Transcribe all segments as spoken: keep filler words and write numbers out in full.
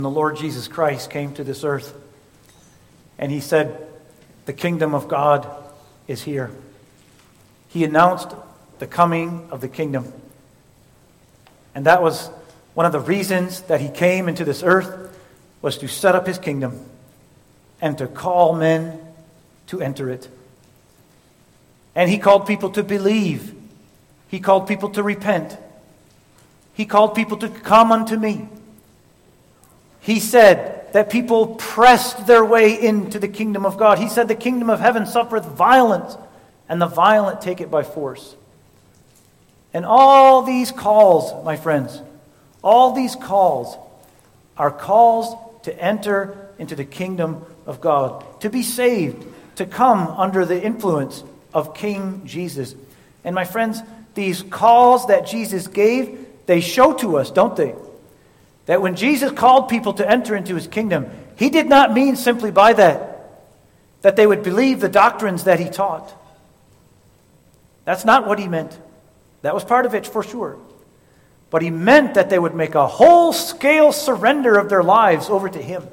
The Lord Jesus Christ came to this earth, and he said, the kingdom of God is here. He announced the coming of the kingdom. And that was one of the reasons that he came into this earth, was to set up his kingdom and to call men to enter it. And he called people to believe. He called people to repent. He called people to come unto me. He said that people pressed their way into the kingdom of God. He said the kingdom of heaven suffereth violence, and the violent take it by force. And all these calls, my friends, all these calls are calls to enter into the kingdom of God, to be saved, to come under the influence of King Jesus. And my friends, these calls that Jesus gave, they show to us, don't they, that when Jesus called people to enter into his kingdom, he did not mean simply by that, that they would believe the doctrines that he taught. That's not what he meant. That was part of it for sure. But he meant that they would make a whole-scale surrender of their lives over to him.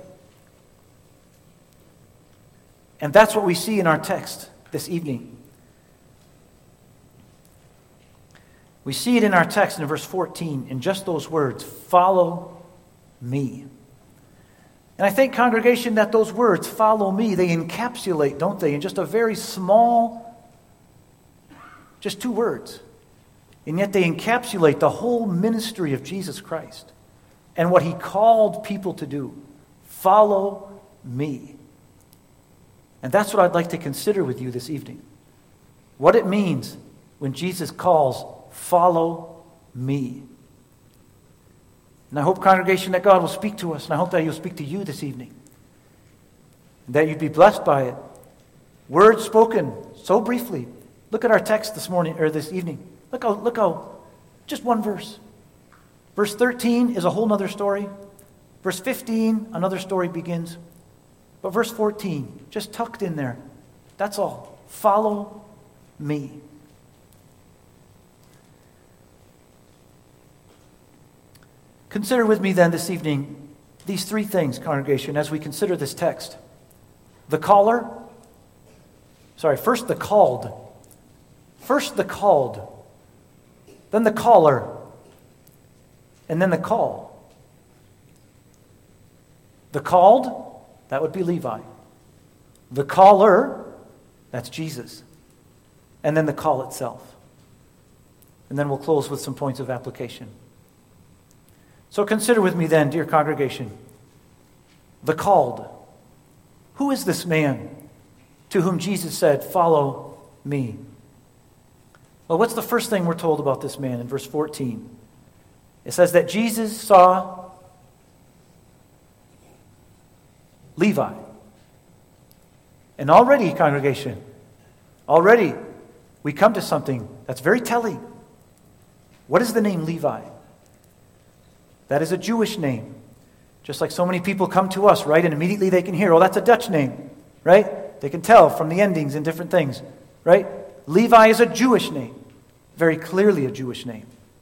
And that's what we see in our text this evening. We see it in our text in verse fourteen, in just those words, follow me. And I think, congregation, that those words, follow me, they encapsulate, don't they, in just a very small, just two words. And yet they encapsulate the whole ministry of Jesus Christ and what he called people to do. Follow me. And that's what I'd like to consider with you this evening. What it means when Jesus calls, follow me. And I hope, congregation, that God will speak to us, and I hope that he'll speak to you this evening, and that you'd be blessed by it. Words spoken so briefly. Look at our text this morning, or this evening. Look how, look how, just one verse. Verse thirteen is a whole other story. Verse fifteen, another story begins. But verse fourteen, just tucked in there, that's all. Follow me. Consider with me then this evening these three things, congregation, as we consider this text. The caller, sorry, first the called. First the called, then the caller, and then the call. The called, that would be Levi. The caller, that's Jesus. And then the call itself. And then we'll close with some points of application. So consider with me then, dear congregation, the called. Who is this man to whom Jesus said, follow me? Well, what's the first thing we're told about this man in verse fourteen? It says that Jesus saw Levi. And already, congregation, already we come to something that's very telling. What is the name Levi? That is a Jewish name. Just like so many people come to us, right? And immediately they can hear, oh, that's a Dutch name, right? They can tell from the endings and different things, right? Levi is a Jewish name. Very clearly a Jewish name.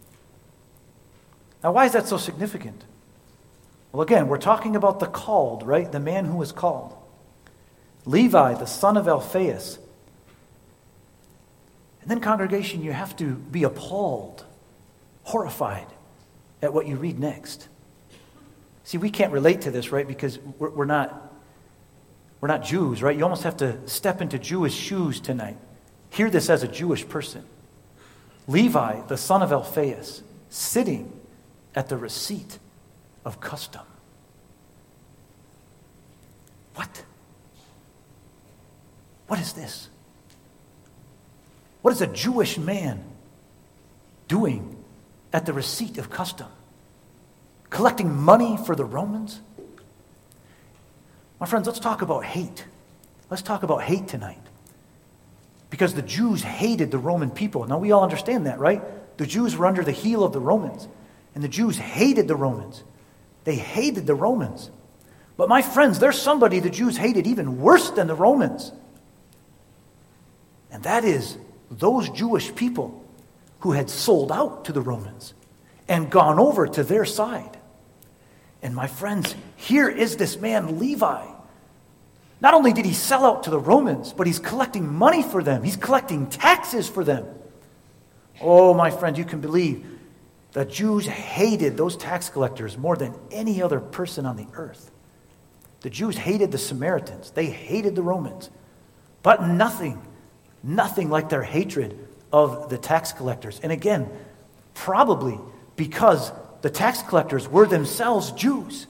Now, why is that so significant? Well, again, we're talking about the called, right? The man who was called. Levi, the son of Alphaeus. And then, congregation, you have to be appalled, horrified at what you read next. See, we can't relate to this, right? Because we're, we're not we're not Jews, right? You almost have to step into Jewish shoes tonight. Hear this as a Jewish person. Levi, the son of Alphaeus, sitting at the receipt of custom. What? What is this? What is a Jewish man doing at the receipt of custom? Collecting money for the Romans? My friends, let's talk about hate. Let's talk about hate tonight. Because the Jews hated the Roman people. Now we all understand that, right? The Jews were under the heel of the Romans. And the Jews hated the Romans. They hated the Romans. But my friends, there's somebody the Jews hated even worse than the Romans. And that is those Jewish people who had sold out to the Romans and gone over to their side. And my friends, here is this man, Levi. Not only did he sell out to the Romans, but he's collecting money for them. He's collecting taxes for them. Oh, my friend, you can believe the Jews hated those tax collectors more than any other person on the earth. The Jews hated the Samaritans. They hated the Romans. But nothing, nothing like their hatred of the tax collectors. And again, probably because the tax collectors were themselves Jews.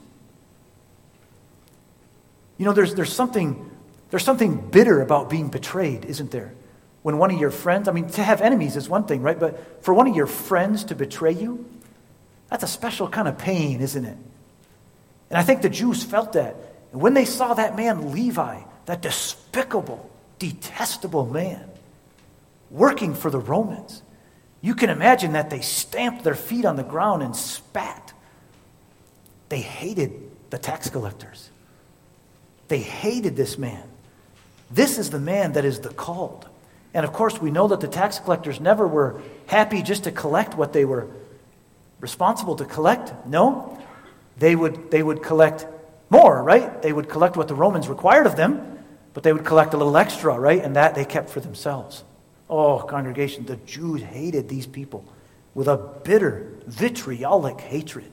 You know, there's there's something there's something bitter about being betrayed, isn't there? When one of your friends, I mean, to have enemies is one thing, right? But for one of your friends to betray you, that's a special kind of pain, isn't it? And I think the Jews felt that. And when they saw that man, Levi, that despicable, detestable man, working for the Romans, you can imagine that they stamped their feet on the ground and spat. They hated the tax collectors. They hated this man. This is the man that is the called. And of course, we know that the tax collectors never were happy just to collect what they were responsible to collect. No, they would, they would collect more, right? They would collect what the Romans required of them, but they would collect a little extra, right? And that they kept for themselves. Oh, congregation, the Jews hated these people with a bitter, vitriolic hatred.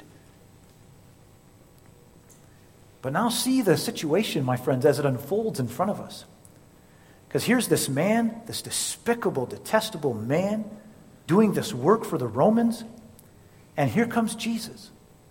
But now see the situation, my friends, as it unfolds in front of us. Because here's this man, this despicable, detestable man, doing this work for the Romans, and here comes Jesus.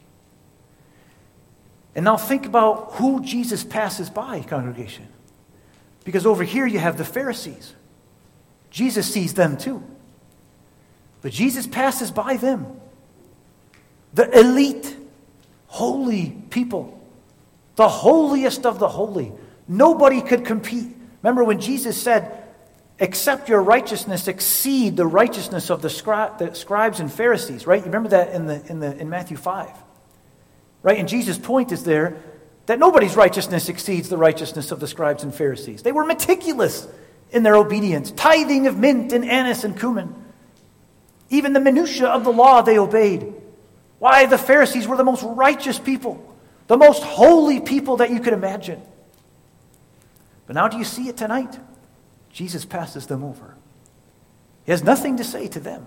And now think about who Jesus passes by, congregation. Because over here you have the Pharisees. Jesus sees them too. But Jesus passes by them. The elite, holy people. The holiest of the holy. Nobody could compete. Remember when Jesus said, except your righteousness exceed the righteousness of the, scri- the scribes and Pharisees, right? You remember that in the in the in Matthew five. Right? And Jesus' point is there that nobody's righteousness exceeds the righteousness of the scribes and Pharisees. They were meticulous in their obedience, tithing of mint and anise and cumin. Even the minutiae of the law they obeyed. Why? The Pharisees were the most righteous people, the most holy people that you could imagine. But now do you see it tonight? Jesus passes them over. He has nothing to say to them.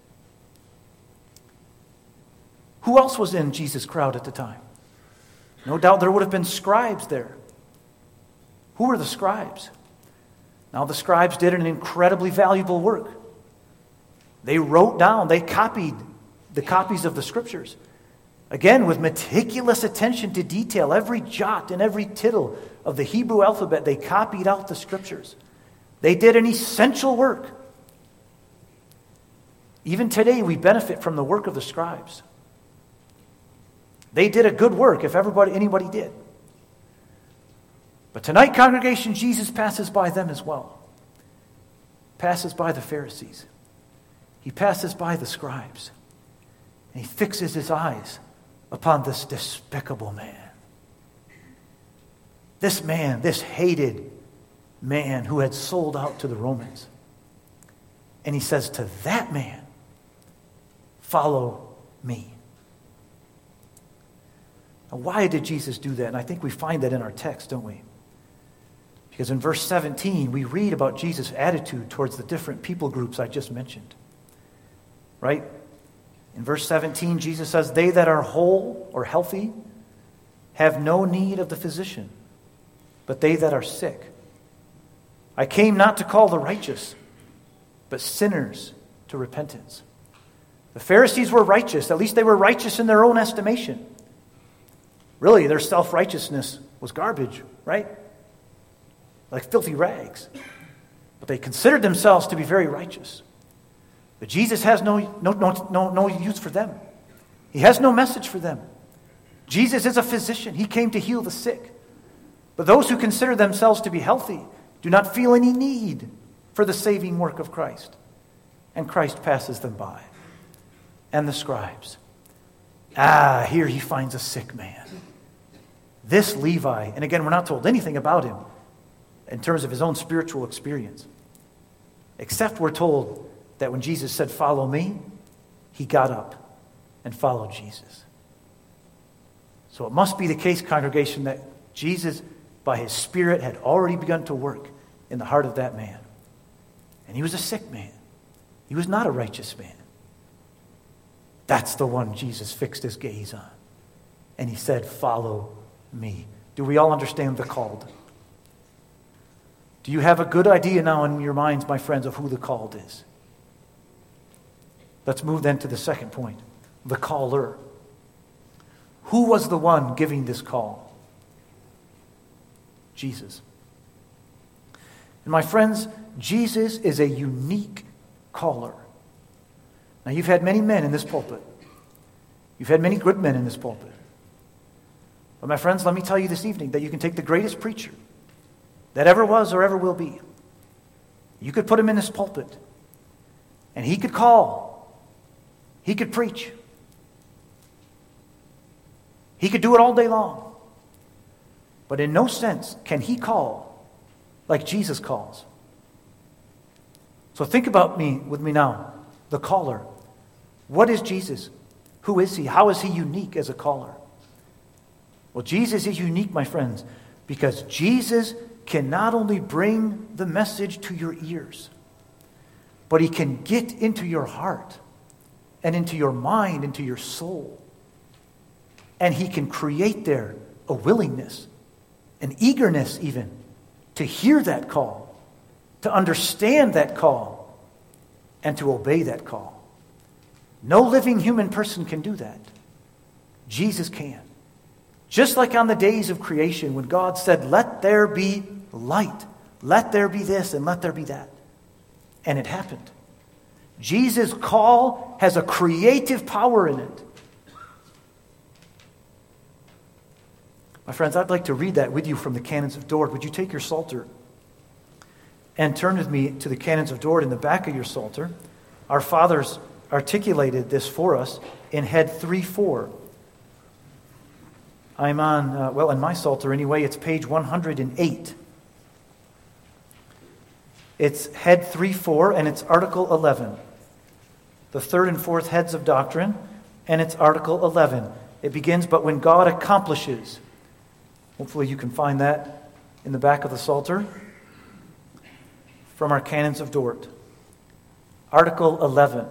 Who else was in Jesus' crowd at the time? No doubt there would have been scribes there. Who were the scribes? Now the scribes did an incredibly valuable work. They wrote down, they copied the copies of the scriptures. Again, with meticulous attention to detail, every jot and every tittle of the Hebrew alphabet, they copied out the scriptures. They did an essential work. Even today, we benefit from the work of the scribes. They did a good work, if everybody, anybody did. But tonight, congregation, Jesus passes by them as well. Passes by the Pharisees. He passes by the scribes. And he fixes his eyes upon this despicable man. This man, this hated man who had sold out to the Romans. And he says to that man, follow me. Now, why did Jesus do that? And I think we find that in our text, don't we? Because in verse seventeen, we read about Jesus' attitude towards the different people groups I just mentioned. Right? In verse seventeen, Jesus says, they that are whole or healthy have no need of the physician, but they that are sick. I came not to call the righteous, but sinners to repentance. The Pharisees were righteous. At least they were righteous in their own estimation. Really, their self-righteousness was garbage, right? Like filthy rags. But they considered themselves to be very righteous. But Jesus has no, no, no, no, no use for them. He has no message for them. Jesus is a physician. He came to heal the sick. But those who consider themselves to be healthy do not feel any need for the saving work of Christ. And Christ passes them by. And the scribes. Ah, here he finds a sick man. This Levi, and again, we're not told anything about him in terms of his own spiritual experience. Except we're told that when Jesus said, follow me, he got up and followed Jesus. So it must be the case, congregation, that Jesus, by his Spirit, had already begun to work in the heart of that man. And he was a sick man. He was not a righteous man. That's the one Jesus fixed his gaze on. And he said, follow me. Do we all understand the called? Do you have a good idea now in your minds, my friends, of who the called is? Let's move then to the second point, the caller. Who was the one giving this call? Jesus. And my friends, Jesus is a unique caller. Now, you've had many men in this pulpit. You've had many good men in this pulpit. But my friends, let me tell you this evening that you can take the greatest preacher that ever was or ever will be. You could put him in this pulpit, and he could call. He could preach. He could do it all day long. But in no sense can he call like Jesus calls. So think about me with me now, the caller. What is Jesus? Who is he? How is he unique as a caller? Well, Jesus is unique, my friends, because Jesus can not only bring the message to your ears, but he can get into your heart and into your mind, into your soul. And he can create there a willingness, an eagerness even, to hear that call, to understand that call, and to obey that call. No living human person can do that. Jesus can. Just like on the days of creation when God said, let there be light, let there be this and let there be that. And it happened. Jesus' call has a creative power in it. My friends, I'd like to read that with you from the Canons of Dort. Would you take your Psalter and turn with me to the Canons of Dort in the back of your Psalter? Our fathers articulated this for us in head three four. I'm on, uh, well, in my Psalter anyway, it's page one hundred eight. It's head three four, and it's article eleven. The third and fourth heads of doctrine, and it's article eleven. It begins, but when God accomplishes. Hopefully you can find that in the back of the Psalter from our Canons of Dort. Article eleven,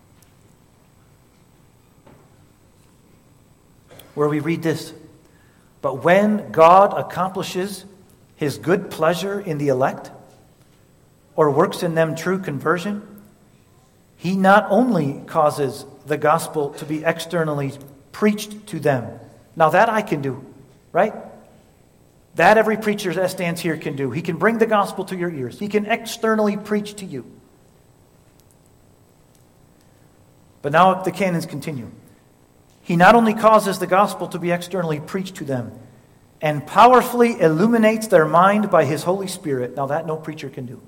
where we read this. But when God accomplishes his good pleasure in the elect, or works in them true conversion, he not only causes the gospel to be externally preached to them. Now that I can do, right? That every preacher that stands here can do. He can bring the gospel to your ears. He can externally preach to you. But now the canons continue. He not only causes the gospel to be externally preached to them, and powerfully illuminates their mind by his Holy Spirit. Now that no preacher can do.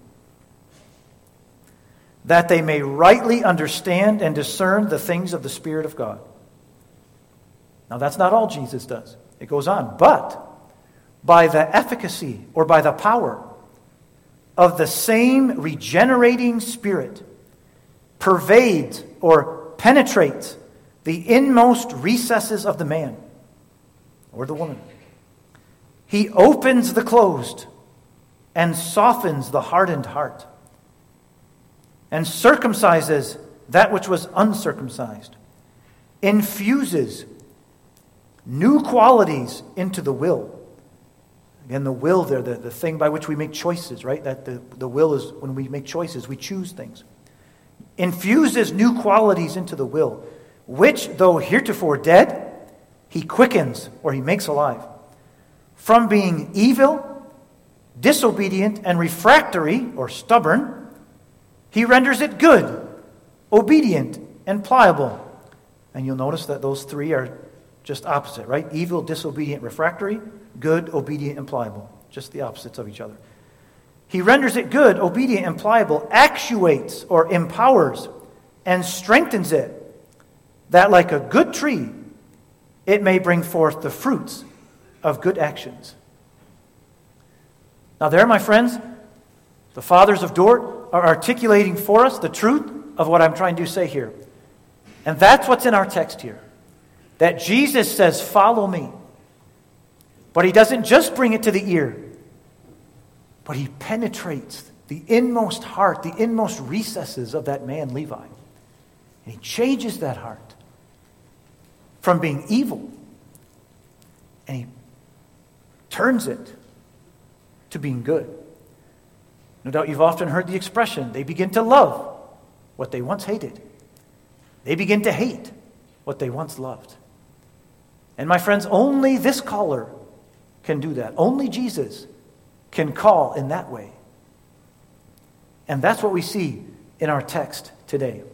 That they may rightly understand and discern the things of the Spirit of God. Now that's not all Jesus does. It goes on. But by the efficacy or by the power of the same regenerating Spirit, pervades or penetrates the inmost recesses of the man or the woman. He opens the closed and softens the hardened heart, and circumcises that which was uncircumcised, infuses new qualities into the will. Again, the will there, the, the thing by which we make choices, right? That the, the will is when we make choices, we choose things. Infuses new qualities into the will, which, though heretofore dead, he quickens, or he makes alive. From being evil, disobedient, and refractory, or stubborn, he renders it good, obedient, and pliable. And you'll notice that those three are just opposite, right? Evil, disobedient, refractory, good, obedient, and pliable. Just the opposites of each other. He renders it good, obedient, and pliable, actuates or empowers, and strengthens it, that like a good tree, it may bring forth the fruits of good actions. Now there, my friends, the fathers of Dort are articulating for us the truth of what I'm trying to say here. And that's what's in our text here. That Jesus says, follow me. But he doesn't just bring it to the ear, but he penetrates the inmost heart, the inmost recesses of that man, Levi. And he changes that heart from being evil, and he turns it to being good. No doubt you've often heard the expression, they begin to love what they once hated. They begin to hate what they once loved. And my friends, only this caller can do that. Only Jesus can call in that way. And that's what we see in our text today.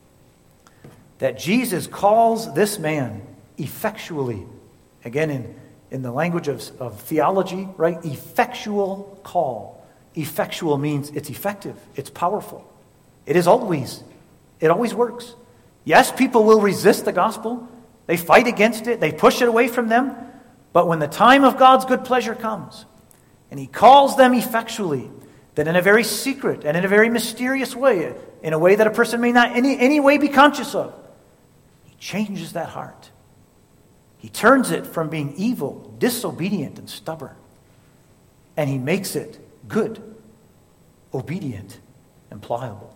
That Jesus calls this man effectually. Again, in, in the language of, of theology, right? Effectual call. Effectual means it's effective. It's powerful. It is always. It always works. Yes, people will resist the gospel. They fight against it. They push it away from them. But when the time of God's good pleasure comes, and he calls them effectually, then in a very secret and in a very mysterious way, in a way that a person may not in any, any way be conscious of, he changes that heart. He turns it from being evil, disobedient, and stubborn, and he makes it good, obedient, and pliable.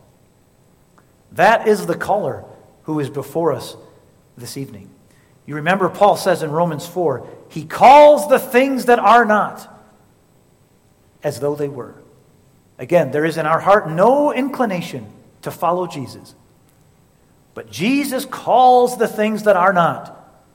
That is the caller who is before us this evening. You remember Paul says in Romans four, he calls the things that are not as though they were. Again, there is in our heart no inclination to follow Jesus. But Jesus calls the things that are not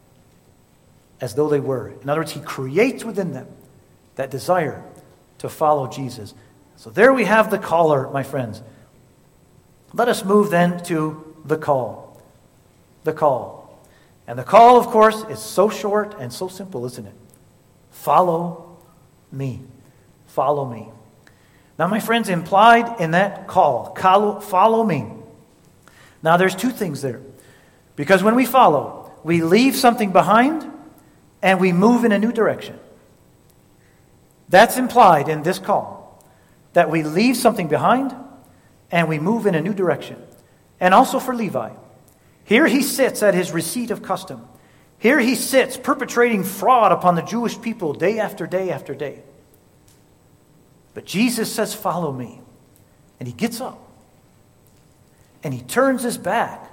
as though they were. In other words, he creates within them that desire to follow Jesus. So there we have the caller, my friends. Let us move then to the call. The call. And the call, of course, is so short and so simple, isn't it? Follow me. Follow me. Now, my friends, implied in that call, follow me. Now, there's two things there. Because when we follow, we leave something behind and we move in a new direction. That's implied in this call. That we leave something behind and we move in a new direction. And also for Levi. Here he sits at his receipt of custom. Here he sits perpetrating fraud upon the Jewish people day after day after day. But Jesus says, follow me. And he gets up. And he turns his back.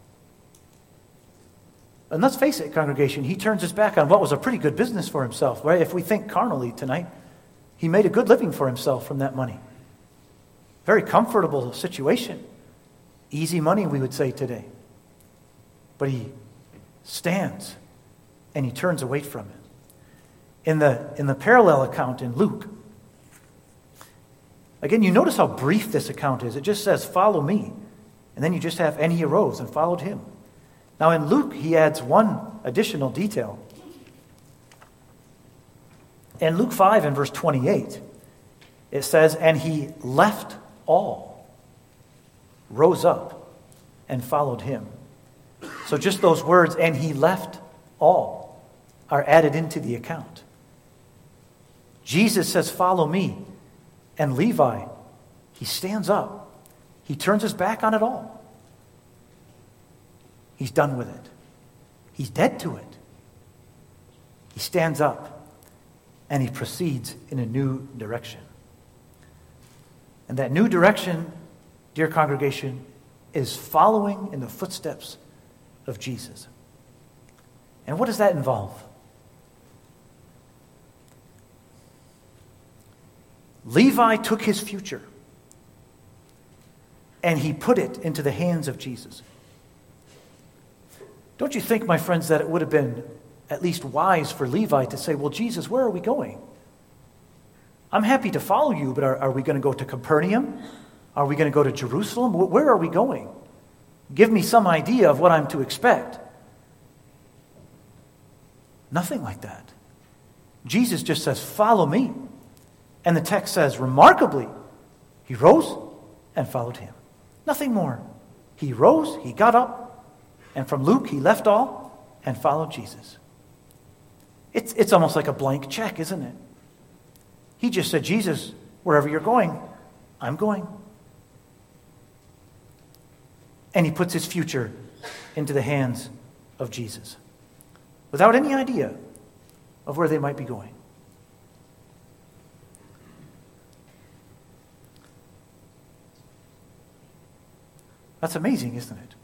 And let's face it, congregation, he turns his back on what was a pretty good business for himself, right? If we think carnally tonight, he made a good living for himself from that money. Very comfortable situation. Easy money, we would say today. But he stands and he turns away from it. In the, in the parallel account in Luke, again, you notice how brief this account is. It just says, follow me. And then you just have, and he arose and followed him. Now in Luke, he adds one additional detail. In Luke five and verse twenty-eight, it says, and he left all, rose up, and followed him. So just those words, and he left all, are added into the account. Jesus says, follow me. And Levi, he stands up. He turns his back on it all. He's done with it. He's dead to it. He stands up and he proceeds in a new direction. And that new direction, dear congregation, is following in the footsteps of Jesus. And what does that involve? Levi took his future and he put it into the hands of Jesus. Don't you think, my friends, that it would have been at least wise for Levi to say, well, Jesus, where are we going? I'm happy to follow you, but are, are we going to go to Capernaum? Are we going to go to Jerusalem? Where are we going? Give me some idea of what I'm to expect. Nothing like that. Jesus just says, follow me. And the text says, remarkably, he rose and followed him. Nothing more. He rose, he got up, and from Luke, he left all and followed Jesus. It's, it's almost like a blank check, isn't it? He just said, Jesus, wherever you're going, I'm going. And he puts his future into the hands of Jesus without any idea of where they might be going. That's amazing, isn't it?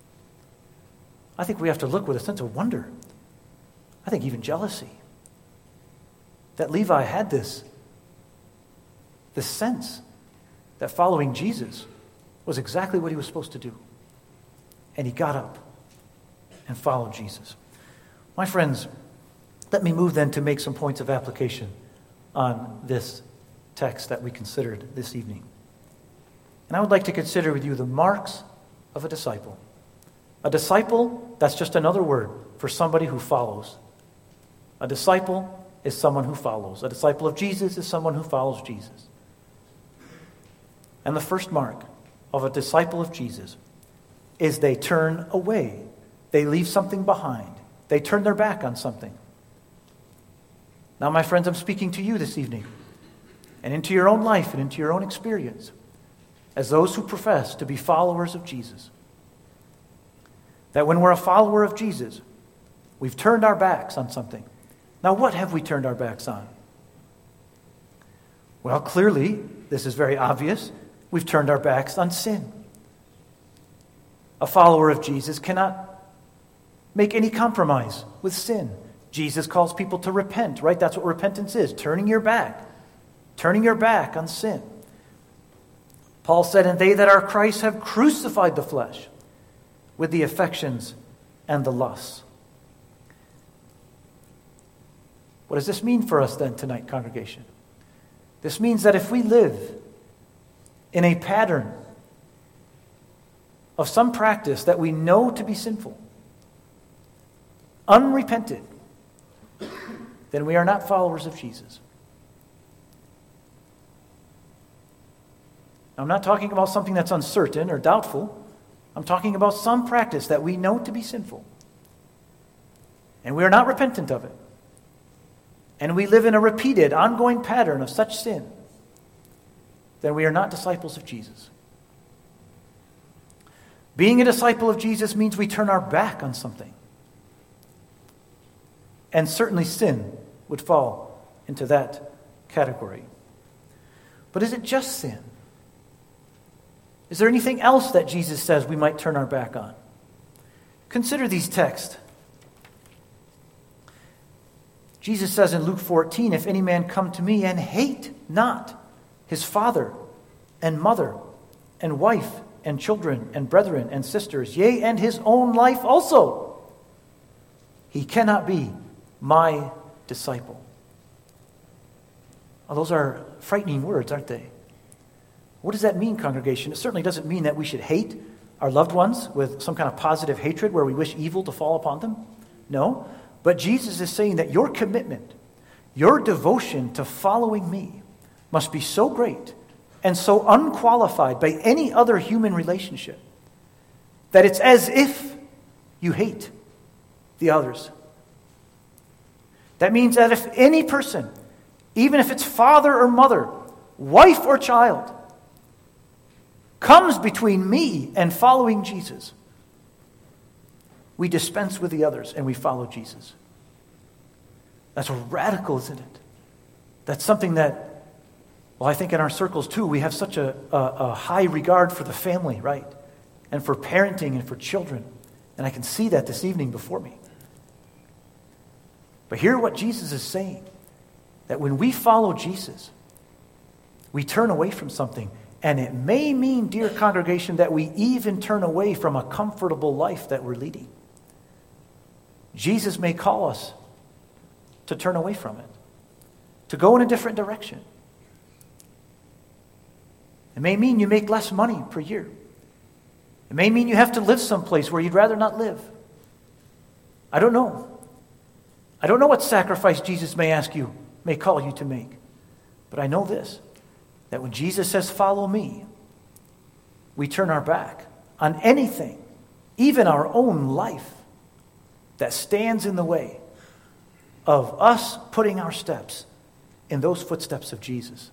I think we have to look with a sense of wonder. I think even jealousy. That Levi had this, this sense that following Jesus was exactly what he was supposed to do. And he got up and followed Jesus. My friends, let me move then to make some points of application on this text that we considered this evening. And I would like to consider with you the marks of a disciple. A disciple, that's just another word for somebody who follows. A disciple is someone who follows. A disciple of Jesus is someone who follows Jesus. And the first mark of a disciple of Jesus is they turn away. They leave something behind. They turn their back on something. Now, my friends, I'm speaking to you this evening and into your own life and into your own experience as those who profess to be followers of Jesus. That when we're a follower of Jesus, we've turned our backs on something. Now, what have we turned our backs on? Well, clearly, this is very obvious. We've turned our backs on sin. A follower of Jesus cannot make any compromise with sin. Jesus calls people to repent, right? That's what repentance is, turning your back. Turning your back on sin. Paul said, "And they that are Christ have crucified the flesh with the affections and the lusts." What does this mean for us then tonight, congregation? This means that if we live in a pattern of some practice that we know to be sinful, unrepented, then we are not followers of Jesus. Now, I'm not talking about something that's uncertain or doubtful. I'm talking about some practice that we know to be sinful. And we are not repentant of it. And we live in a repeated, ongoing pattern of such sin. Then we are not disciples of Jesus. Being a disciple of Jesus means we turn our back on something. And certainly sin would fall into that category. But is it just sin? Is there anything else that Jesus says we might turn our back on? Consider these texts. Jesus says in Luke fourteen, "If any man come to me and hate not his father and mother and wife and children and brethren and sisters, yea, and his own life also, he cannot be my disciple." Oh, those are frightening words, aren't they? What does that mean, congregation? It certainly doesn't mean that we should hate our loved ones with some kind of positive hatred where we wish evil to fall upon them. No. But Jesus is saying that your commitment, your devotion to following me must be so great and so unqualified by any other human relationship that it's as if you hate the others. That means that if any person, even if it's father or mother, wife or child, comes between me and following Jesus, we dispense with the others and we follow Jesus. That's radical, isn't it? That's something that, well, I think in our circles too, we have such a, a, a high regard for the family, right? And for parenting and for children. And I can see that this evening before me. But hear what Jesus is saying. That when we follow Jesus, we turn away from something. And it may mean, dear congregation, that we even turn away from a comfortable life that we're leading. Jesus may call us to turn away from it, to go in a different direction. It may mean you make less money per year. It may mean you have to live someplace where you'd rather not live. I don't know. I don't know what sacrifice Jesus may ask you, may call you to make. But I know this, that when Jesus says, "Follow me," we turn our back on anything, even our own life, that stands in the way of us putting our steps in those footsteps of Jesus.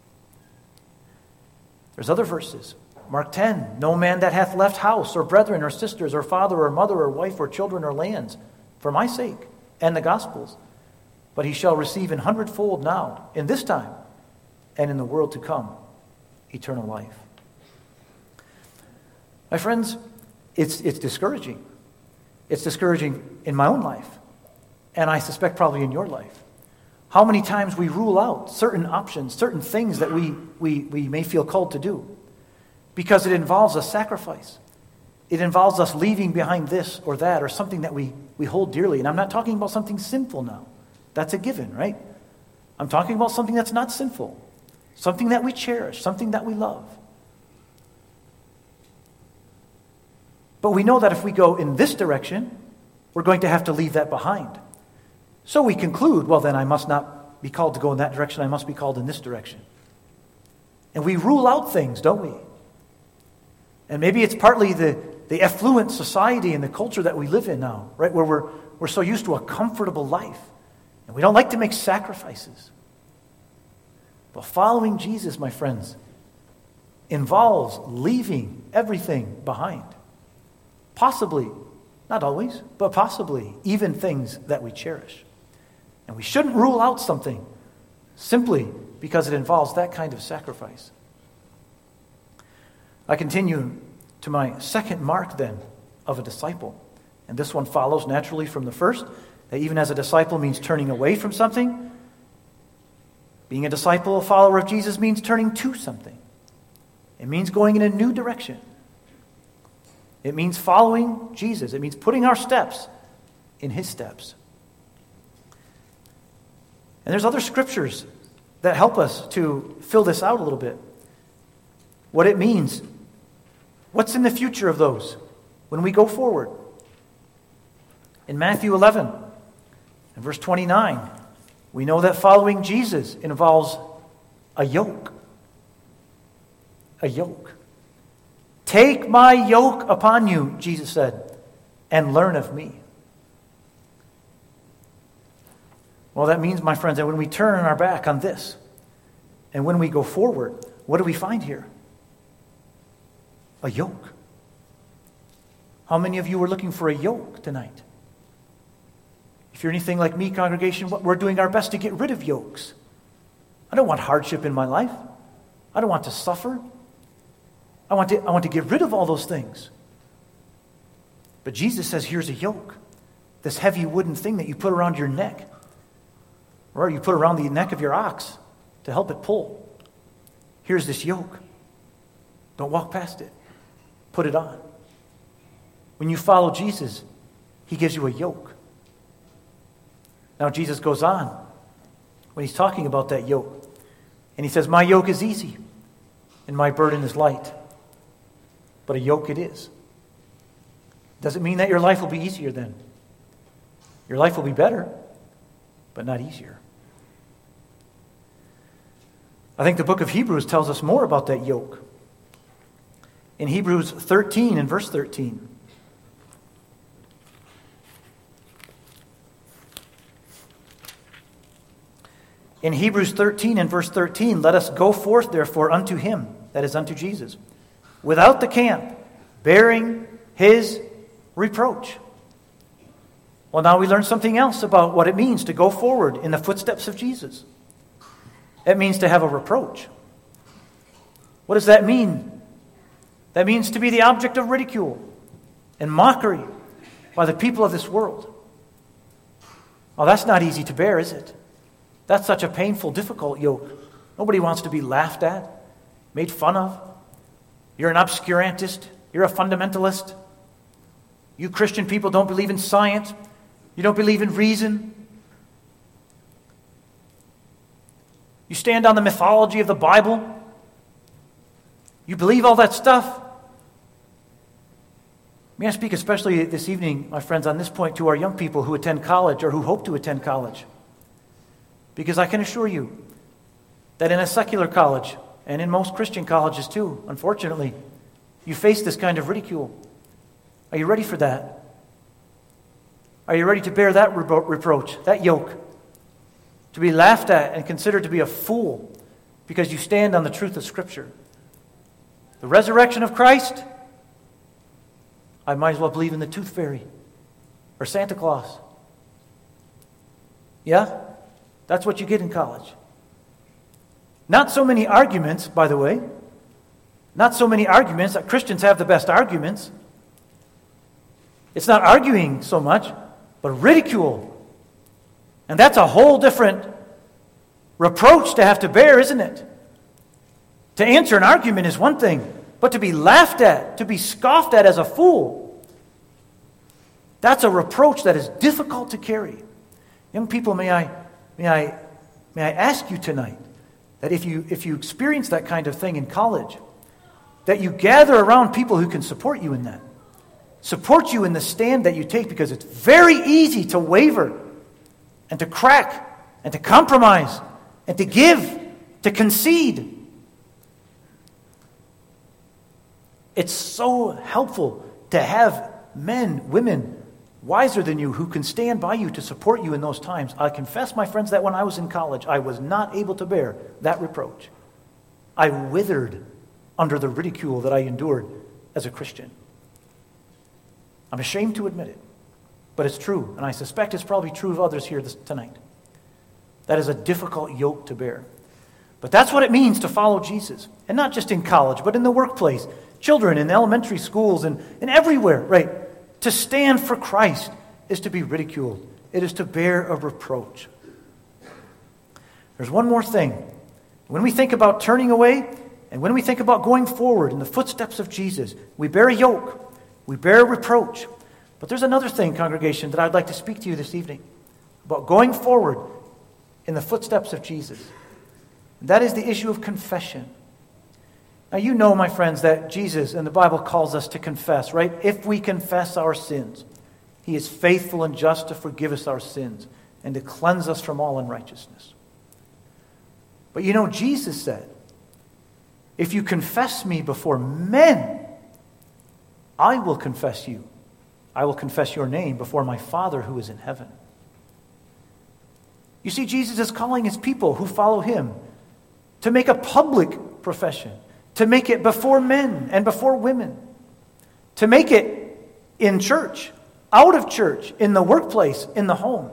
There's other verses. Mark ten, "No man that hath left house or brethren or sisters or father or mother or wife or children or lands for my sake and the gospel's, but he shall receive an hundredfold now, in this time, and in the world to come, eternal life." My friends, it's, it's discouraging. It's discouraging in my own life, and I suspect probably in your life. How many times we rule out certain options, certain things that we, we, we may feel called to do because it involves a sacrifice. It involves us leaving behind this or that or something that we, we hold dearly. And I'm not talking about something sinful now. That's a given, right? I'm talking about something that's not sinful, something that we cherish, something that we love. But we know that if we go in this direction, we're going to have to leave that behind. So we conclude, well, then I must not be called to go in that direction. I must be called in this direction. And we rule out things, don't we? And maybe it's partly the, the affluent society and the culture that we live in now, right? Where we're, we're so used to a comfortable life. And we don't like to make sacrifices. But following Jesus, my friends, involves leaving everything behind. Possibly, not always, but possibly, even things that we cherish. And we shouldn't rule out something simply because it involves that kind of sacrifice. I continue to my second mark then of a disciple. And this one follows naturally from the first, that even as a disciple means turning away from something, being a disciple, a follower of Jesus, means turning to something. It means going in a new direction. It means following Jesus. It means putting our steps in his steps. And there's other scriptures that help us to fill this out a little bit. What it means. What's in the future of those when we go forward? In Matthew eleven and verse twenty-nine, we know that following Jesus involves a yoke. A yoke. Take my yoke upon you, Jesus said, and learn of me. Well, that means, my friends, that when we turn our back on this, and when we go forward, what do we find here? A yoke. How many of you are looking for a yoke tonight? If you're anything like me, congregation, we're doing our best to get rid of yokes. I don't want hardship in my life. I don't want to suffer. I want to, I want to get rid of all those things. But Jesus says, here's a yoke. This heavy wooden thing that you put around your neck. Or you put around the neck of your ox to help it pull. Here's this yoke. Don't walk past it. Put it on. When you follow Jesus, he gives you a yoke. Now Jesus goes on when he's talking about that yoke. And he says, my yoke is easy and my burden is light. But a yoke it is. Doesn't mean that your life will be easier then. Your life will be better, but not easier. I think the book of Hebrews tells us more about that yoke. In Hebrews thirteen and verse thirteen. In Hebrews thirteen and verse thirteen, let us go forth therefore unto him, that is unto Jesus, without the camp, bearing his reproach. Well, now we learn something else about what it means to go forward in the footsteps of Jesus. It means to have a reproach. What does that mean? That means to be the object of ridicule and mockery by the people of this world. Well, that's not easy to bear, is it? That's such a painful, difficult yoke. Nobody wants to be laughed at, made fun of. You're an obscurantist. You're a fundamentalist. You Christian people don't believe in science. You don't believe in reason. You stand on the mythology of the Bible. You believe all that stuff. May I speak especially this evening, my friends, on this point to our young people who attend college or who hope to attend college. Because I can assure you that in a secular college, and in most Christian colleges too, unfortunately, you face this kind of ridicule. Are you ready for that? Are you ready to bear that repro- reproach, that yoke? To be laughed at and considered to be a fool because you stand on the truth of Scripture. The resurrection of Christ, I might as well believe in the Tooth Fairy or Santa Claus. Yeah? That's what you get in college. Not so many arguments, by the way. Not so many arguments. Christians have the best arguments. It's not arguing so much, but ridicule. And that's a whole different reproach to have to bear, isn't it? To answer an argument is one thing, but to be laughed at, to be scoffed at as a fool, that's a reproach that is difficult to carry. Young people, may I, may I, may I ask you tonight that if you if you experience that kind of thing in college, that you gather around people who can support you in that, support you in the stand that you take, because it's very easy to waver and to crack and to compromise and to give, to concede. It's so helpful to have men, women, wiser than you who can stand by you to support you in those times. I confess, my friends, that when I was in college, I was not able to bear that reproach. I withered under the ridicule that I endured as a Christian. I'm ashamed to admit it, but it's true, and I suspect it's probably true of others here this, tonight. That is a difficult yoke to bear. But that's what it means to follow Jesus, and not just in college, but in the workplace. Children in elementary schools and, and everywhere, right? To stand for Christ is to be ridiculed. It is to bear a reproach. There's one more thing. When we think about turning away and when we think about going forward in the footsteps of Jesus, we bear a yoke, we bear a reproach. But there's another thing, congregation, that I'd like to speak to you this evening about going forward in the footsteps of Jesus. And that is the issue of confession. Now, you know, my friends, that Jesus and the Bible calls us to confess, right? If we confess our sins, He is faithful and just to forgive us our sins and to cleanse us from all unrighteousness. But you know, Jesus said, if you confess me before men, I will confess you. I will confess your name before my Father who is in heaven. You see, Jesus is calling His people who follow Him to make a public profession, to make it before men and before women, to make it in church, out of church, in the workplace, in the home.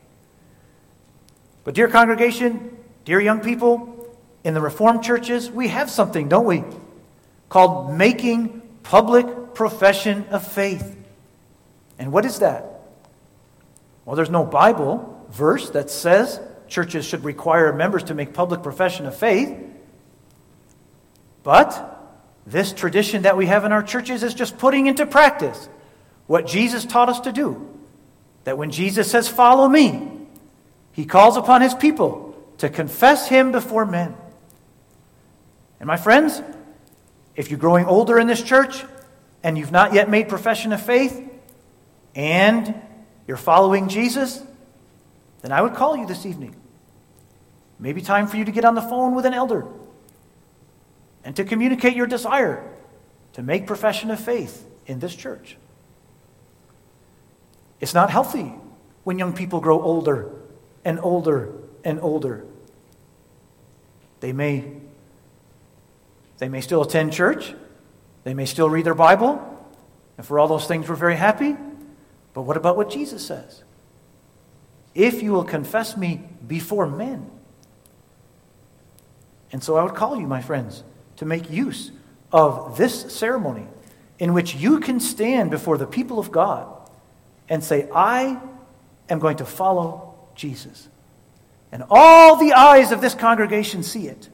But dear congregation, dear young people, in the Reformed churches, we have something, don't we, called making public profession of faith. And what is that? Well, there's no Bible verse that says churches should require members to make public profession of faith. But this tradition that we have in our churches is just putting into practice what Jesus taught us to do. That when Jesus says, follow me, He calls upon His people to confess Him before men. And my friends, if you're growing older in this church and you've not yet made profession of faith and you're following Jesus, then I would call you this evening. Maybe time for you to get on the phone with an elder and to communicate your desire to make profession of faith in this church. It's not healthy when young people grow older and older and older. They may, they may still attend church. They may still read their Bible. And for all those things, we're very happy. But what about what Jesus says? If you will confess me before men. And so I would call you, my friends, to make use of this ceremony in which you can stand before the people of God and say, I am going to follow Jesus. And all the eyes of this congregation see it.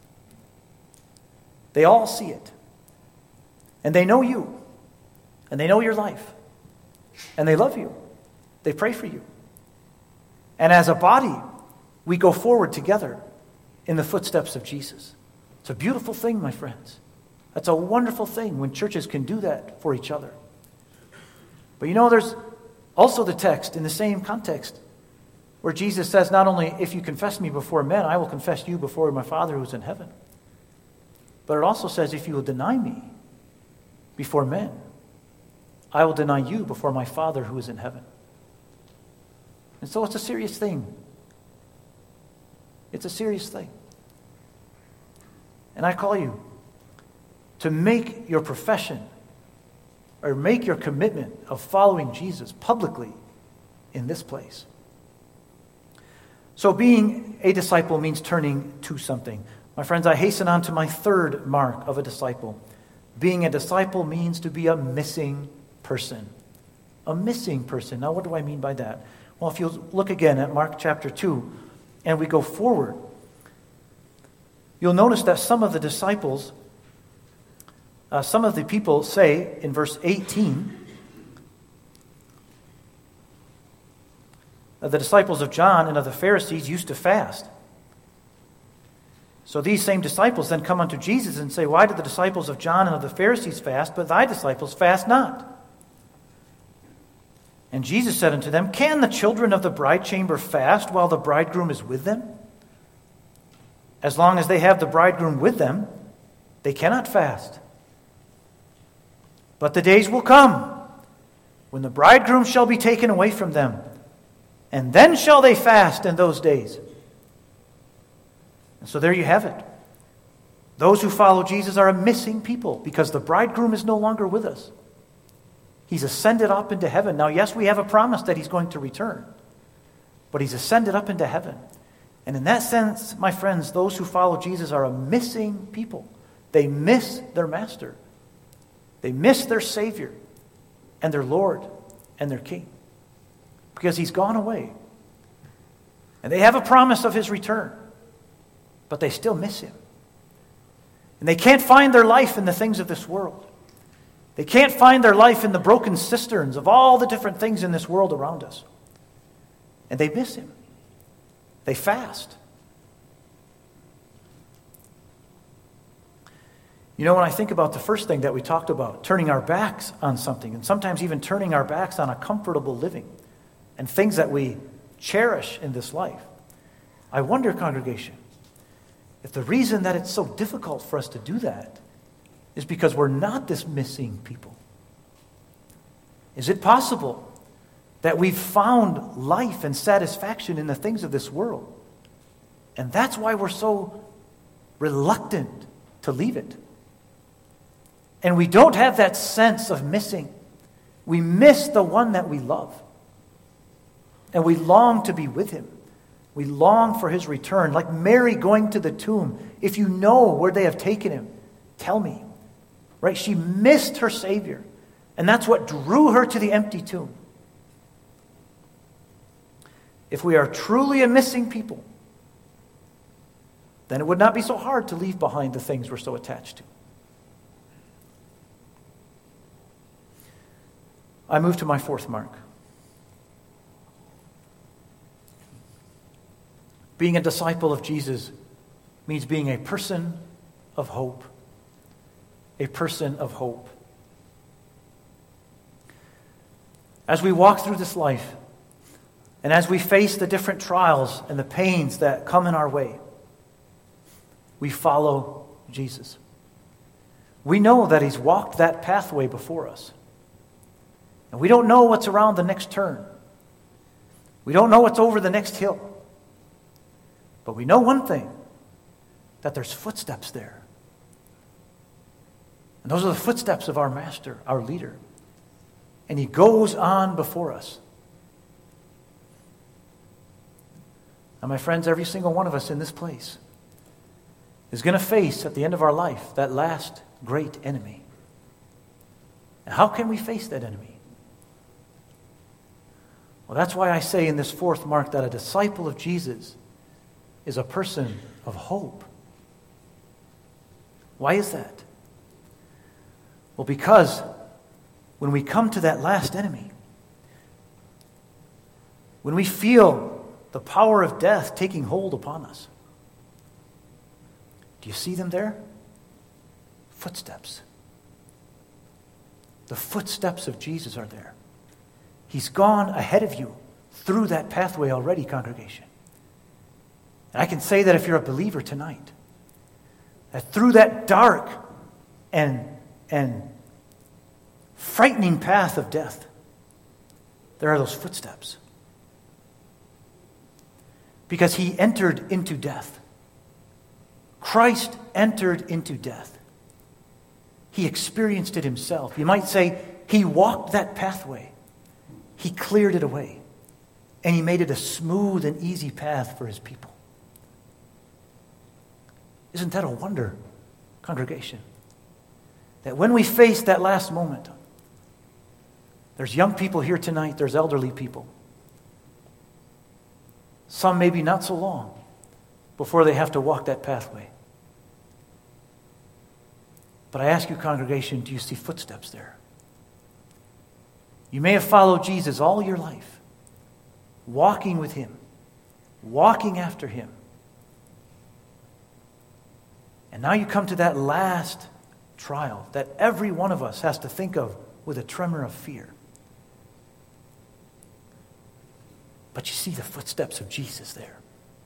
They all see it. And they know you. And they know your life. And they love you. They pray for you. And as a body, we go forward together in the footsteps of Jesus. It's a beautiful thing, my friends. That's a wonderful thing when churches can do that for each other. But you know, there's also the text in the same context where Jesus says, not only if you confess me before men, I will confess you before my Father who is in heaven. But it also says, if you will deny me before men, I will deny you before my Father who is in heaven. And so it's a serious thing. It's a serious thing. And I call you to make your profession or make your commitment of following Jesus publicly in this place. So being a disciple means turning to something. My friends, I hasten on to my third mark of a disciple. Being a disciple means to be a missing person. A missing person. Now, what do I mean by that? Well, if you look again at Mark chapter two, and we go forward, you'll notice that some of the disciples, uh, some of the people say in verse eighteen, that the disciples of John and of the Pharisees used to fast. So these same disciples then come unto Jesus and say, why did the disciples of John and of the Pharisees fast, but thy disciples fast not? And Jesus said unto them, can the children of the bride chamber fast while the bridegroom is with them? As long as they have the bridegroom with them, they cannot fast. But the days will come when the bridegroom shall be taken away from them, and then shall they fast in those days. And so there you have it. Those who follow Jesus are a missing people because the bridegroom is no longer with us. He's ascended up into heaven. Now, yes, we have a promise that he's going to return, but he's ascended up into heaven. And in that sense, my friends, those who follow Jesus are a missing people. They miss their master. They miss their Savior and their Lord and their King because he's gone away. And they have a promise of his return, but they still miss him. And they can't find their life in the things of this world. They can't find their life in the broken cisterns of all the different things in this world around us. And they miss him. They fast. You know, when I think about the first thing that we talked about, turning our backs on something, and sometimes even turning our backs on a comfortable living and things that we cherish in this life, I wonder, congregation, if the reason that it's so difficult for us to do that is because we're not this missing people. Is it possible that we've found life and satisfaction in the things of this world, and that's why we're so reluctant to leave it? And we don't have that sense of missing. We miss the one that we love. And we long to be with him. We long for his return. Like Mary going to the tomb. If you know where they have taken him, tell me. Right? She missed her Savior. And that's what drew her to the empty tomb. If we are truly a missing people, then it would not be so hard to leave behind the things we're so attached to. I move to my fourth mark. Being a disciple of Jesus means being a person of hope. A person of hope. As we walk through this life, and as we face the different trials and the pains that come in our way, we follow Jesus. We know that he's walked that pathway before us. And we don't know what's around the next turn. We don't know what's over the next hill. But we know one thing, that there's footsteps there. And those are the footsteps of our master, our leader. And he goes on before us. And my friends, every single one of us in this place is going to face at the end of our life that last great enemy. And how can we face that enemy? Well, that's why I say in this fourth mark that a disciple of Jesus is a person of hope. Why is that? Well, because when we come to that last enemy, when we feel the power of death taking hold upon us, do you see them there? Footsteps. The footsteps of Jesus are there. He's gone ahead of you through that pathway already, congregation. And I can say that if you're a believer tonight, that through that dark and, and frightening path of death, there are those footsteps. Because he entered into death. Christ entered into death. He experienced it himself. You might say he walked that pathway. He cleared it away. And he made it a smooth and easy path for his people. Isn't that a wonder, congregation? That when we face that last moment, there's young people here tonight, there's elderly people. Some maybe not so long before they have to walk that pathway. But I ask you, congregation, do you see footsteps there? You may have followed Jesus all your life, walking with him, walking after him. And now you come to that last trial that every one of us has to think of with a tremor of fear. But you see the footsteps of Jesus there.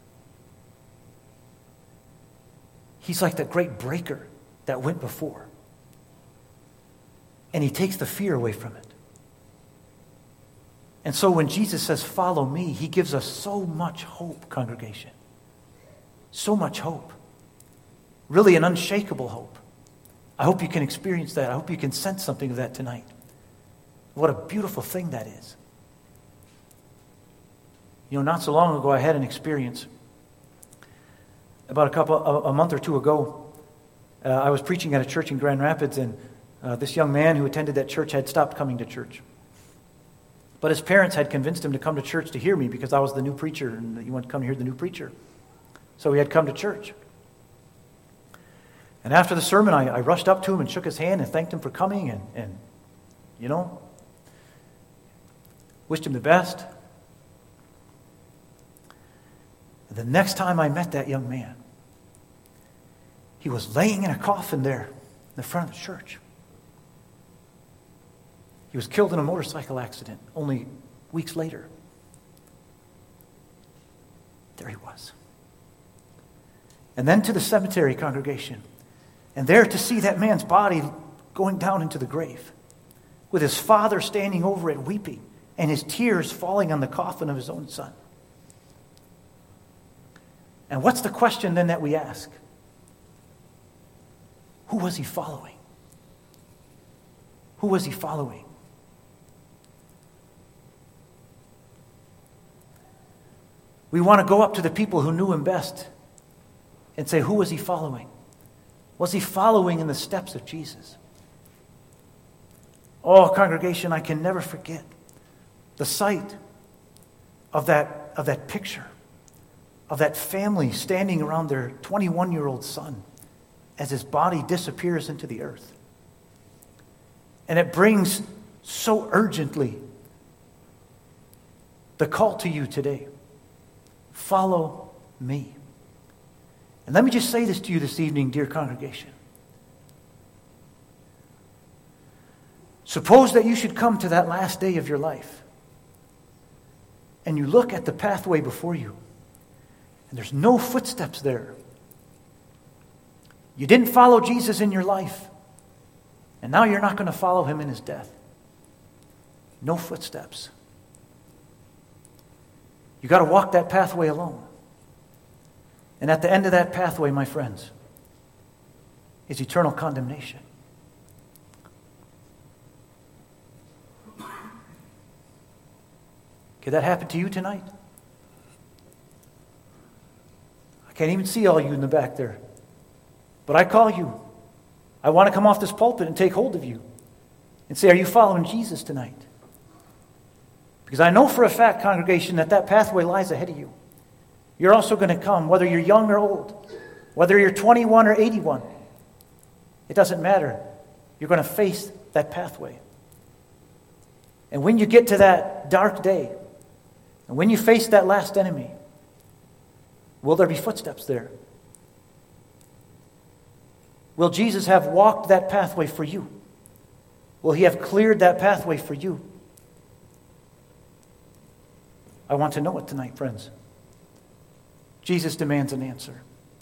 He's like that great breaker that went before. And he takes the fear away from it. And so when Jesus says, follow me, he gives us so much hope, congregation. So much hope. Really an unshakable hope. I hope you can experience that. I hope you can sense something of that tonight. What a beautiful thing that is. You know, not so long ago I had an experience. About a couple, a, a month or two ago, uh, I was preaching at a church in Grand Rapids, and uh, this young man who attended that church had stopped coming to church. But his parents had convinced him to come to church to hear me because I was the new preacher, and he wanted to come to hear the new preacher. So he had come to church. And after the sermon, I, I rushed up to him and shook his hand and thanked him for coming, and, and you know, wished him the best. And the next time I met that young man, he was laying in a coffin there in the front of the church. He was killed in a motorcycle accident only weeks later. There he was. And then to the cemetery, congregation. And there to see that man's body going down into the grave, with his father standing over it weeping, and his tears falling on the coffin of his own son. And what's the question then that we ask? Who was he following? Who was he following? We want to go up to the people who knew him best and say, who was he following? Was he following in the steps of Jesus? Oh, congregation, I can never forget the sight of that, of that picture, of that family standing around their twenty-one-year-old son as his body disappears into the earth. And it brings so urgently the call to you today. Follow me. And let me just say this to you this evening, dear congregation. Suppose that you should come to that last day of your life, and you look at the pathway before you, and there's no footsteps there. You didn't follow Jesus in your life, and now you're not going to follow him in his death. No footsteps. You got to walk that pathway alone. And at the end of that pathway, my friends, is eternal condemnation. Could that happen to you tonight? I can't even see all you in the back there. But I call you. I want to come off this pulpit and take hold of you and say, are you following Jesus tonight? Because I know for a fact, congregation, that that pathway lies ahead of you. You're also going to come, whether you're young or old, whether you're twenty-one or eighty-one. It doesn't matter. You're going to face that pathway. And when you get to that dark day, and when you face that last enemy, will there be footsteps there? Will Jesus have walked that pathway for you? Will he have cleared that pathway for you? I want to know it tonight, friends. Jesus demands an answer.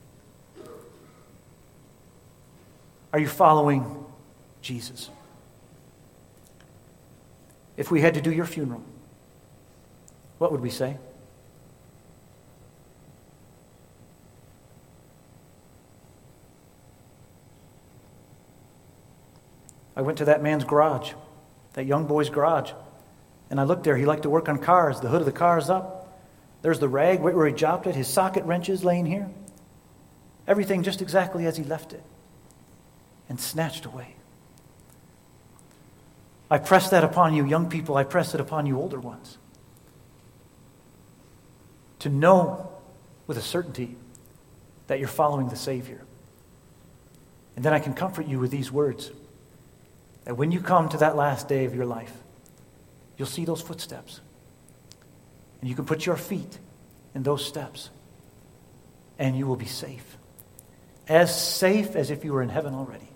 Are you following Jesus? If we had to do your funeral, what would we say? I went to that man's garage, that young boy's garage, and I looked there. He liked to work on cars. The hood of the car is up. There's the rag where he dropped it. His socket wrenches laying here. everything just exactly as he left it and snatched away. I press that upon you, young people. I press it upon you, older ones. To know with a certainty that you're following the Savior. And then I can comfort you with these words, that when you come to that last day of your life, you'll see those footsteps. And you can put your feet in those steps, and you will be safe. As safe as if you were in heaven already.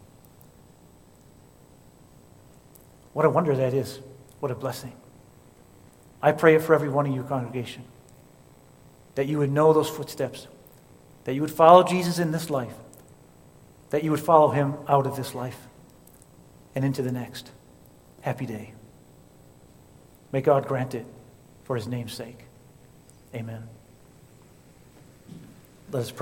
What a wonder that is. What a blessing. I pray it for every one of you, congregation, that you would know those footsteps, that you would follow Jesus in this life, that you would follow him out of this life and into the next. Happy day. May God grant it for his name's sake. Amen. Let us pray.